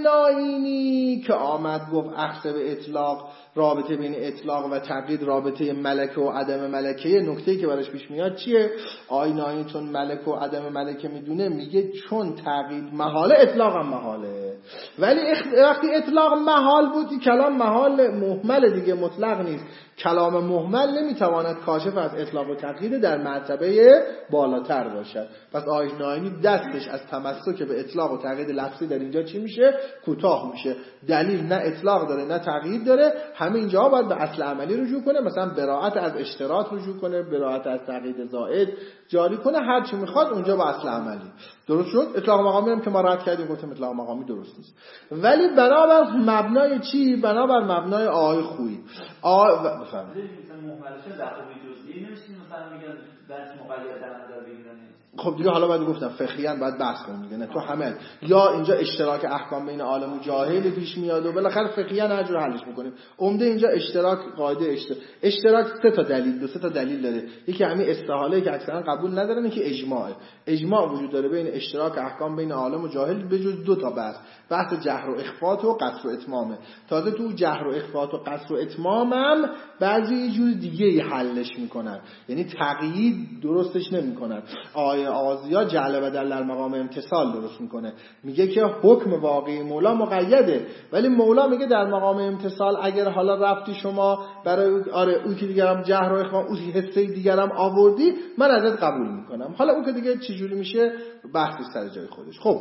ناینی که آمد گفت اخذ به اطلاق رابطه بین اطلاق و تقیید رابطه ملکه و عدم ملکه، نکته‌ای که براش پیش میاد چیه؟ آقای ناینی چون ملکه و عدم ملکه میدونه میگه چون تقیید محاله اطلاق هم محاله، ولی وقتی اطلاق محال بود کلام محال مهمل دیگه، مطلق نیست. کلام مهمل نمیتواند کاشف از اطلاق و تقیید در مرتبه بالاتر باشد. پس آقای ناینی دستش از تمسک به اطلاق و تقیید لفظی در اینجا چی میشه؟ کوتاه میشه. دلیل نه اطلاق داره نه تقیید داره، همه اینجا باید به اصل عملی رجوع کنه، مثلا براءت از اشتراط رجوع کنه، براءت از تقیید زائد جاری کنه، هر چی میخواد اونجا به اصل عملی. درست شد؟ اطلاق مقامی هم که ما رد کردیم گفتیم اطلاق مقامی درست نیست. ولی بنابر مبنای چی؟ بنابر مبنای آیه خویی. آ بفرمایید. محملش در جزئی نمیشیم مثلا میگن درس مقید در نظر بگیرن. خب دیگه حالا باید گفتم فقهیاً باید بحث کنیم دیگه، نه تو همه یا اینجا اشتراک احکام بین عالم و جاهل پیش میاد و بالاخره فقهیاً هر جور حلش میکنیم. عمده اینجا اشتراک قاعده اشتراک اشتراک سه تا دلیل دو سه تا دلیل داره. یکی همین استحاله که اکثرا قبول ندارن، یکی اجماع. اجماع وجود داره بین اشتراک احکام بین عالم و جاهل به جز دو تا بحث، بحث جهر و اخفات و قصر و اتمامه. تازه تو جهر و اخفات و قصر و اتمامم بعضی یه جور دیگه حلش میکنن، یعنی تقیید درستش نمیکنن. آیه آزیا جعل بدل در مقام امتصال درست میکنه، میگه که حکم واقعی مولا مقیده، ولی مولا میگه در مقام امتصال اگر حالا رفتی شما برای آره اون که دیگرم جهر و اخفا اون حسه دیگرم آوردی من ازت قبول میکنم. حالا اون که دیگه چجوری میشه بحثی سر جای خودش. خب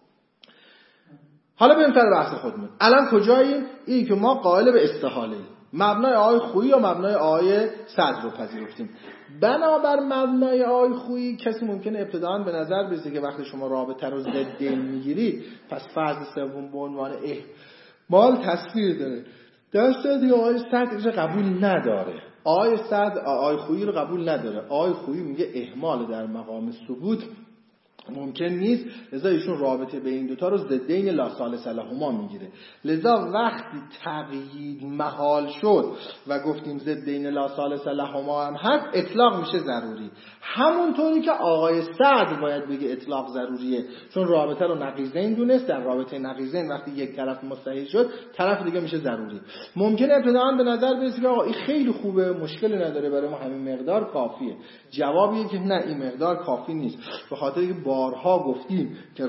حالا بریم سر بحث خودمون. الان کجاییم؟ این که ما قائل به استحاله، مبنای آیه خویی یا مبنای آیه صدر رو پذیرفتیم. بنابر مبنای آیه خویی کسی ممکنه ابتداً به نظر برسه که وقتی شما رابطه رو ضد میگیری پس فرض سوم به عنوان احمال تصویر داره. درست دیگه آیه صدر قبول نداره. آیه صدر آیه خویی رو قبول نداره. آیه خویی میگه احمال در مقام ثبوت ممکن نیست، لذا ایشون رابطه به این دوتا رو ضدین لا ثالث لهما میگیره. لذا وقتی تقیید محال شد و گفتیم ضدین لا ثالث لهما هم هست، اطلاق میشه ضروری. همونطوری که آقای سعد باید بگه اطلاق ضروریه، چون رابطه رو نقیضین دونست. در رابطه نقیضین وقتی یک طرف مستحیل شد، طرف دیگه میشه ضروری. ممکنه ابتداء به نظر برسه که آقا این خیلی خوبه، مشکلی نداره، برای ما همین مقدار کافیه. جوابیه که نه، این مقدار کافی نیست، به خاطر اینکه بارها گفتیم که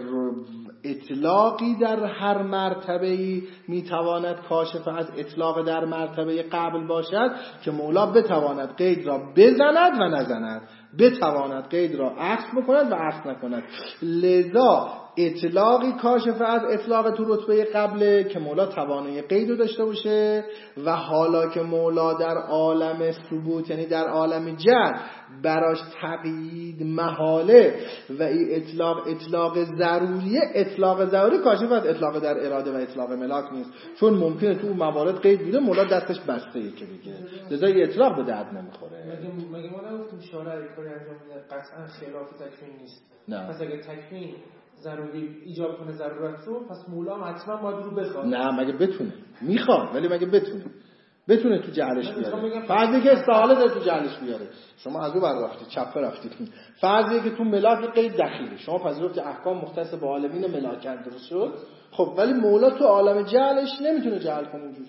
اطلاقی در هر مرتبه‌ای میتواند کاشف از اطلاق در مرتبه قبل باشد که مولا بتواند قید را بزند و نزند، بتواند قید را عکس بکند و عکس نکند. لذا اطلاقی کاشف از اطلاق تو رتبه قبله که مولا توانایی قید رو داشته باشه، و حالا که مولا در عالم ثبوت یعنی در عالم جر براش تقیید محاله و این اطلاق اطلاق ضروریه، اطلاق ضروری کاشف از اطلاق در اراده و اطلاق ملاک نیست، چون ممکنه تو موارد قید بیده مولا دستش بسته که بگه، لذا این اطلاق به درد نمیخوره. مگه مگه ما نگفتیم شارع کاری انجام میده قطعا خلاف تکوین نیست؟ نه. پس اگه تکوین ضروری ایجاب کنه ضرورت رو، پس مولا هم حتما باید رو بخواد. نه مگه بتونه، میخواد ولی مگه بتونه بتونه تو جهلش بیاره. فرضی که استحاله داره تو جهلش بیاره، شما از اون بر رفتید چپه رفتید. فرضی که تو ملاک قید دخیلی، شما پذیرفت احکام مختص به عالمین ملاکت درست شد، خب ولی مولا تو عالم جهلش نمیتونه جهل کنه اینجوری.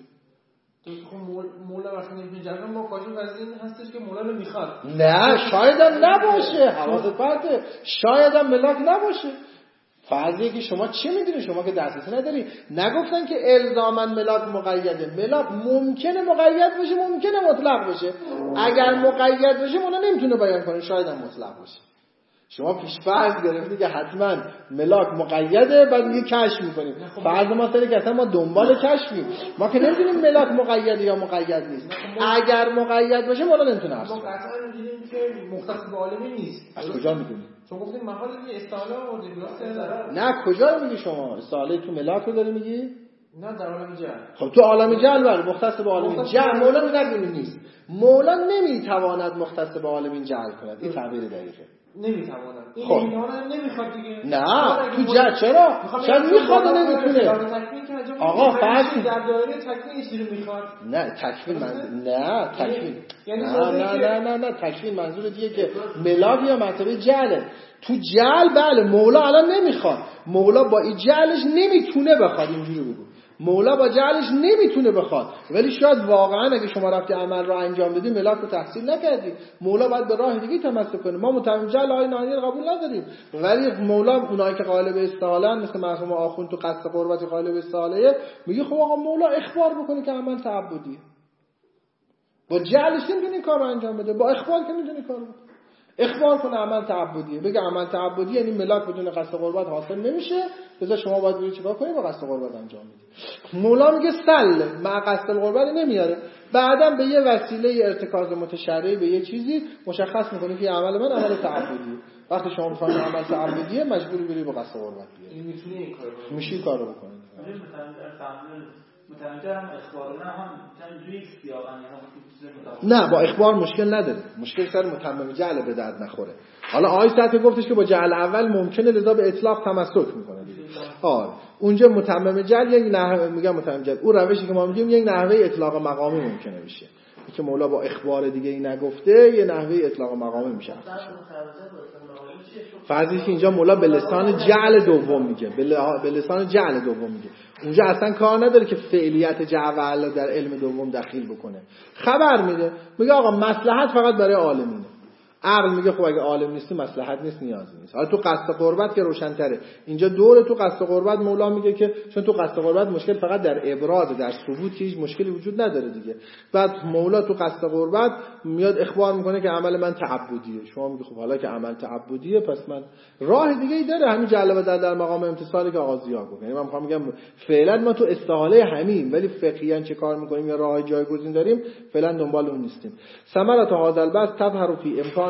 خب مولا وقتی نمیتونه جهل کنه، ما کاشف از این هستش که مولا رو میخواد. نه شاید هم نباشه، حواست پرته، شاید هم ملاک نباشه. فرضیه که شما چه میدونی، شما که دسترسی نداری. نگفتن که الزاما ملاک مقیده، ملاک ممکنه مقید بشه، ممکنه مطلق بشه. اگر مقید بشه مولا نمیتونه بیان کنه، شاید هم مطلق باشه. شما پیش فرض گرفتی که حتما ملاک مقیده، بعد میگه کشف میکنیم. فرض ما سره که اصلا ما دنبال کشفیم، ما که نمیدونیم ملاک مقیده یا مقید نیست. اگر مقید باشه مولا نمیتونه عرض کنه. ما قطعا میدونیم که مختص به عالمی نیست. از کجا میدونیم؟ چون گفتیم محال دیگه استعاله آوردیم. نه کجا رو میگی شما؟ استعاله تو ملاک رو داری میگی؟ نه در عالم جهل. خب تو عالم جهل بله مختص به عالم جهل مولا نمیدونی نیست. مولا نمیتواند مختص به عالم جهل کند. این تعبیر دقیقه. نمیتواند. این خب نمیتواند نمیخواد دیگه. نه تو جهل چرا؟ شاید میخواد نمیتونه. آقا فرض در دایره تکوین چیزی میخواد. نه تکوین منظور نه تکوین. نه نه نه نه نه تکوین منظور دیگه که ملاک یا مرتبه جهله. تو جهل بله مولا الان نمیخواد. مولا با این جهلش نمیتونه بخواد، اینجوری بگو. مولا با جهلش نمیتونه بخواد، ولی شاید واقعا اگه شما رفتی عمل رو انجام بدی ملاک رو تحصیل نکردی، مولا باید به راه دیگه تمسک کنه. ما متهم جهل آیه نهانی رو قبول نداریم، ولی مولا اونایی که قائل به استحاله مثل مرحوم آخوند تو قصد قربت قائل به استحاله میگه خب آقا مولا اخبار بکنه که عمل تعبدی، با جهلش نمیتونه کار رو انجام بده، با اخبار که میتونه کار رو اخبار کنه عمل تعبدیه، بگه عمل تعبدی یعنی ملاک بدون قصد قربت حاصل نمیشه، لذا شما باید برید چیکار کنید؟ با قصد قربت انجام بدید. مولا میگه سل مع قصد قربت نمیاره، بعداً به یه وسیله ارتکاز متشرعی به یه چیزی مشخص میکنه که عمل من عمل تعبدیه. وقتی شما میفهمید عمل تعبدیه مجبوری بری با قصد قربت بیاری. این میتونه این کارو بکنه. میشه کارو بکنه. متنجر هم اخبار نه هم جوی سیاقن نه با اخبار مشکل نداره، مشکل سر متمم جهل به درد نخوره. حالا آیه سطح گفتش که با جهل اول ممکنه لذا به اطلاق تمسک میکنه. آره اونجا متمم جهل یک نحوه میگم متمم جهل اون روشی که ما میگیم یک نحوه اطلاق مقامی ممکنه بشه که مولا با اخبار دیگه ای نگفته، یه نحوه اطلاق مقامی میشه. فرضی که اینجا مولا به لسان جعل دوم میگه، به لسان جعل دوم میگه، اونجا اصلا کار نداره که فعلیت جعل در علم دوم دخیل بکنه، خبر میده، میگه آقا مصلحت فقط برای عالمینه. عقل میگه خب اگه عالم نیستی مصلحت نیست، نیازی نیست. حالا تو قصد قربت که روشن‌تره، اینجا دوره تو قصد قربت مولا میگه که چون تو قصد قربت مشکل فقط در ابراز، در ثبوت هیچ مشکلی وجود نداره دیگه. بعد مولا تو قصد قربت میاد اخبار میکنه که عمل من تعبدیه، شما میگه خب حالا که عمل تعبدیه پس من راه دیگه ای داره، همین جعل و در, در مقام امتثالی که آغاز زیاد کنه. من میخوام میگم فعلا ما تو استحاله همیم، ولی فقیاً چه کار میکنیم یا راه جایگزین داریم فعلا دنبال اون نیستیم. ثمرت هذا البحث تظهر فی امکان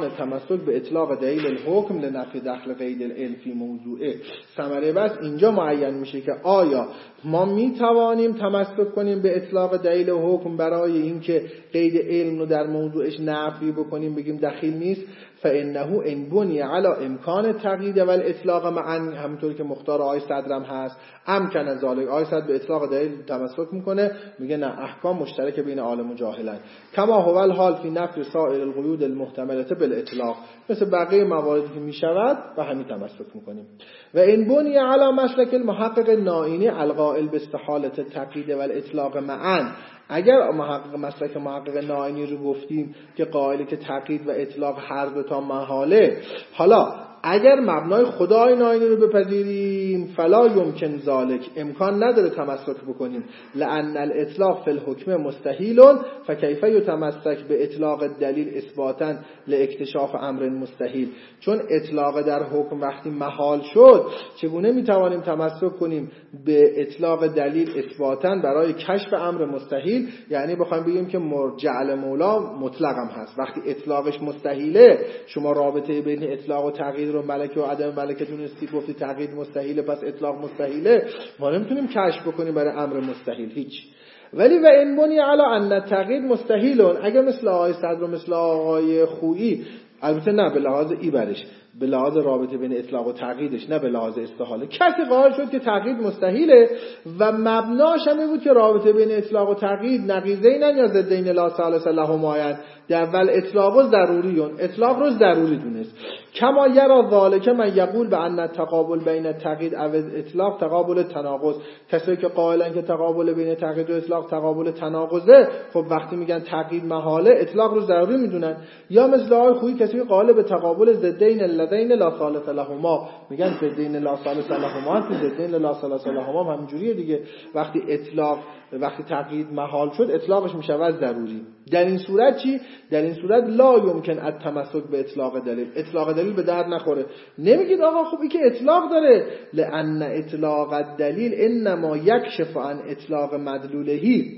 تمسک به اطلاق دلیل الحکم لنفی دخل قید العلم فی موضوعه. ثمره بس اینجا معین میشه که آیا ما میتوانیم تمسک کنیم به اطلاق دلیل حکم برای اینکه قید علم رو در موضوعش نفی بکنیم، بگیم دخیل نیست. فانه ان بنی علی امکان تقیید و الاطلاق معا، همونطوری که مختار آیه صدرم هست، امکن ذالک. آیه صدر به اطلاق دلیل تمسک میکنه، میگه نه، احکام مشترک بین عالم و جاهلن. کما هو الحال فی نفی سائر القیود المحتمله بالاطلاق، مثل بقیه مواردی که میشود و همین تمسک میکنیم. و ان بنی علی مسلک المحقق النائینی القائل باستحاله التقیید و الاطلاق معا، اگر محقق مسلک محقق نائینی رو گفتیم که قائلی که تقیید و اطلاق هر دو تا محاله، حالا اگر مبنای خدای نائینی رو بپذیریم فلا یمکن ذالک، امکان نداره تمسک بکنیم. لان الاطلاق فی الحکم مستحیل فکیف یتمسک به اطلاق دلیل اثباتا لاکتشاف امر مستحیل. چون اطلاق در حکم وقتی محال شد، چگونه میتوانیم تمسک کنیم به اطلاق دلیل اثباتا برای کشف امر مستحیل؟ یعنی بخوایم بگیم که جعل مولا مطلق هم هست. وقتی اطلاقش مستحیله، شما رابطه بین اطلاق و تقیید رو ملکه و عدم ملکه دونستی، گفتی تقیید مستحیله پس اطلاق مستحیله، ما نمیتونیم کشف بکنیم برای امر مستحیل هیچ. ولی و ان بنی علی ان تقیید مستحیلون، اگر مثل آقای صدر و مثل آقای خویی، البته نه به لحاظ ایبرش، به لحاظ رابطه بین اطلاق و تقییدش، نه به لحاظ استحاله، کسی قائل شد که تقیید مستحیله و مبناش هم بود که رابطه بین اطلاق و تقیید نقیضین یا ضدین لا ثالث لهما، در اول اطلاق و ضروریون، اطلاق رو ضروری دونست. کما یرا ذالک من یقول به ان تقابل بین تقیید و اطلاق تقابل تناقض، کسایی که قائلن که تقابل بین تقیید و اطلاق تقابل تناقضه، خب وقتی میگن تقیید محاله اطلاق رو ضروری میدونن. یا مثل آقای خویی کسی که قائل به تقابل ضدین اللذین لا ثالث لهما، میگن ضدین لا ثالث لهما، تو ضدین لا ثالث لهما همینجوریه دیگه. وقتی اطلاق وقتی تقیید محال شد اطلاقش میشود ضروری. در این صورت چی؟ در این صورت لا یمکن التمسک به اطلاق دلیل، اطلاق دلیل به درد نخوره. نمیگید آقا خب این که اطلاق داره، لان اطلاق الدلیل انما یکشف عن اطلاق مدلولهی،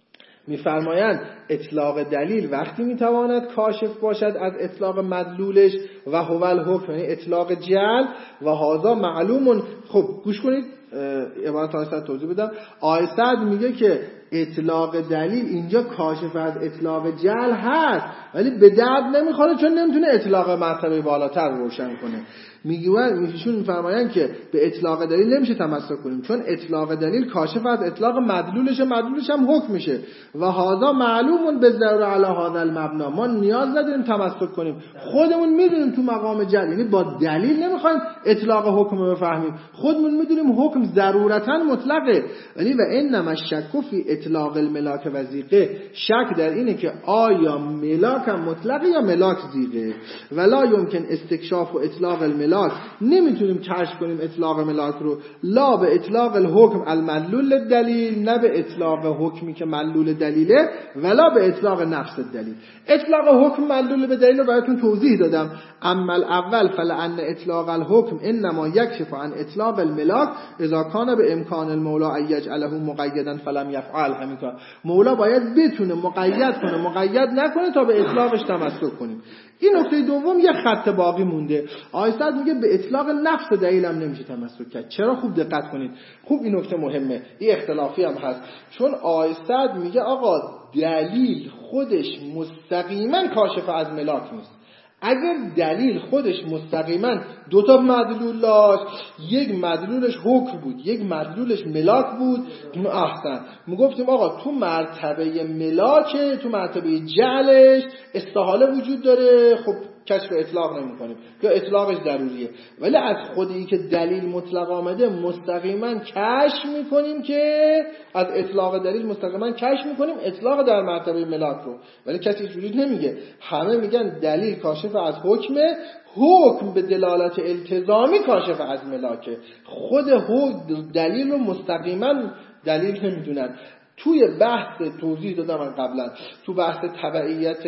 میفرمایند اطلاق دلیل وقتی میتواند کاشف باشد از اطلاق مدلولش، و هو الحکم، یعنی اطلاق جعل، و هذا معلوم. خب گوش کنید عبارت آیه توضیح بدم. آیه میگه که اطلاق دلیل اینجا کاشف از اطلاق جعل هست، ولی به درد نمیخوره چون نمیتونه اطلاق مرتبه بالاتر روشن کنه. میگن میشون میفرمایند که به اطلاق دلیل نمیشه تمسک کنیم چون اطلاق دلیل کاشف از اطلاق مدلولش، مدلولش هم حکم میشه. و هذا معلوم بالضروره علی هذا المبنا، ما نیاز نداریم تمسک کنیم، خودمون میدونیم تو مقام جعل، یعنی با دلیل نمیخوایم اطلاق حکم رو بفهمیم، خودمون میدونیم حکم ضرورتا مطلقه. ولی و انما الشک فی اطلاق الملاک و زیقه، شک در اینه که آیا ملاک هم مطلقه یا ملاک زیقه. ولا یمکن استکشاف و اطلاق الملاک، نمیتونیم کشف کنیم اطلاق ملاک رو، لا به اطلاق الحکم المدلول دلیل، نه به اطلاق حکمی که مدلول دلیله، ولا به اطلاق نفس دلیل. اطلاق حکم مدلول به دلیل رو براتون توضیح دادم. اما الاول فلان اطلاق الحکم انما یکشف عن اطلاق الملاک اذا کان به امکان المولا ان یجعله مقیدا فلم یفعل. همین کار مولا باید بتونه مقید کنه، مقید نکنه تا به اطلاقش تمسک کنیم. این نکته دوم یه خط باقی مونده. آیه میگه به اطلاق نفس دلیل هم نمیشه تمسک کرد. چرا؟ خوب دقت کنید، خوب این نکته مهمه، این اختلافی هم هست. چون آیه میگه آقا دلیل خودش مستقیما کاشف از ملاک نیست. اگر دلیل خودش مستقیما دو تا مدلول داشت، یک مدلولش حکم بود، یک مدلولش ملاک بود، اون احسن میگفتیم آقا تو مرتبه ملاکه، تو مرتبه جعلش استحاله وجود داره، خب کشف اطلاق نمی کنیم یا اطلاقش ضروریه. ولی از خودی که دلیل مطلق آمده مستقیما کشف میکنیم که از اطلاق دلیل مستقیما کشف میکنیم اطلاق در مرتبه ملاک رو. ولی کسی وجود نمیگه، همه میگن دلیل کاشف از حکمه، حکم به دلالت التزامی کاشف از ملاکه. خود حکم دلیل رو مستقیما دلیل نمیدونن. توی بحث توضیح دادم من قبلا، تو بحث تبعیت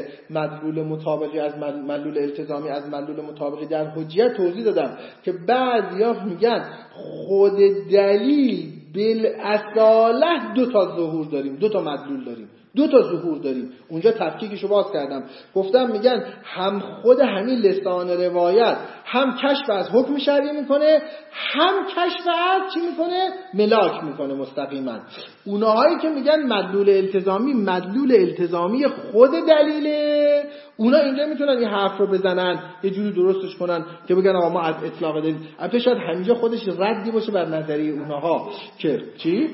مدلول مطابقی از مدلول التزامی از مدلول مطابقی در حجیت توضیح دادم که بعضیا میگن خود دلیل بالاصاله دو تا ظهور داریم، دو تا مدلول داریم، دو تا ظهور داریم. اونجا تفکیکشو باز کردم، گفتم میگن هم خود همین لسان روایت هم کشف از حکم شرعی میکنه، هم کشف از چی میکنه؟ ملاک میکنه مستقیما. اونهایی که میگن مدلول التزامی، مدلول التزامی خود دلیله، اونا اینجا میتونن این حرف رو بزنن یه جوری درستش کنن که بگن آقا ما از اطلاق دلیل، البته شاید همینجا خودش ردی باشه بر نظریه اونها که چی؟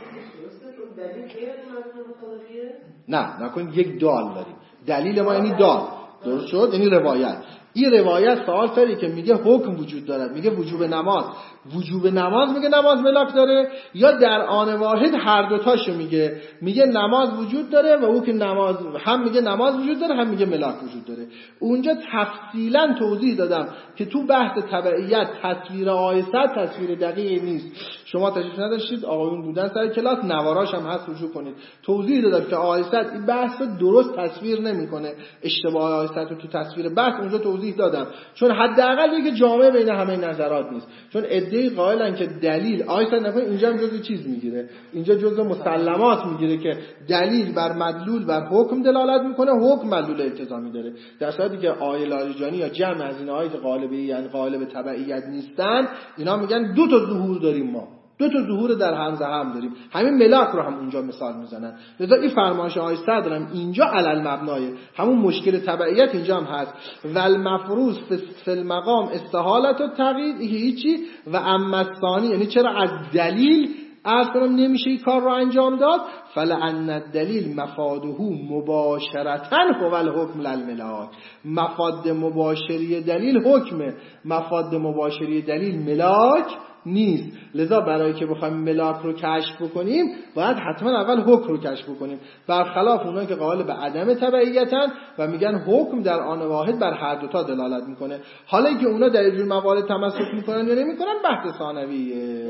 نه نکن یک دال داریم، دلیل ما یعنی دال، درست شد؟ یعنی روایت. این روایت سوال سری که میگه حکم وجود دارد، میگه وجوب نماز، وجوب نماز میگه نماز ملاک داره، یا در آن واحد هر دوتاشو میگه، میگه نماز وجود داره و او که نماز هم میگه نماز وجود داره هم میگه ملاک وجود داره. اونجا تفصیلا توضیح دادم که تو بحث تبعیت تصویر آیه تصویر دقیقی نیست. شما تشریف نداشتید، آقایون بودن سر کلاس، نواراش هم هست رجوع کنید. توضیح دادم که آیه این بحث رو درست تصویر نمیکنه، اشتباه آیه رو تو تصویر بحث اونجا توضیح دادم، چون حداقل یه جامعه بین همه نظرات نیست. چون ادعی قائلن که دلیل آیه نکنه، اینجا هم جزء چیز میگیره، اینجا جزء مسلمات میگیره که دلیل بر مدلول بر حکم دلالت میکنه، حکم مدلول التزامی داره، در صورتی که آیه لاریجانی یا جمع از این آیات غالبی یعنی غالب تبعیت نیستن، اینا میگن دو تا ظهور داریم، ما دو تا ظهور در همزه هم داریم. همین ملاک رو هم اونجا مثال میزنن. لذا این فرمایش آیه صدرم اینجا علل مبنای همون مشکل تبعیت اینجا هم هست. ول مفروض فی المقام استحالت و تقیید، هیچی و اما ثانی، یعنی چرا از دلیل عرض کنم نمیشه این کار رو انجام داد. فلعن الدلیل مفاده مباشرتاً هو الحکم للملاک، مفاد مباشری دلیل حکمه، مفاد مباشری دلیل ملاک نیست. لذا برای که بخوایم ملاک رو کشف بکنیم باید حتما اول حکم رو کشف بکنیم، برخلاف اونایی که قائل به عدم تبعیتن و میگن حکم در آن واحد بر هر دوتا دلالت میکنه. حالا که اونا در اینجور موارد تمسک میکنن یا نمیکنن بحث ثانویه.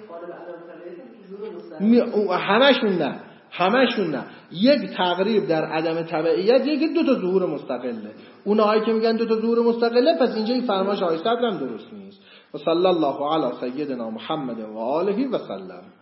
همشون نه، همشون نه. یک تقریب در عدم تبعیت، یک دو تا ظهور مستقله. اونایی که میگن دو تا ظهور مستقله، پس اینجا این فرمایش آیه صدر هم درست نیست. و صلی الله علی سیدنا محمد و آله و سلم.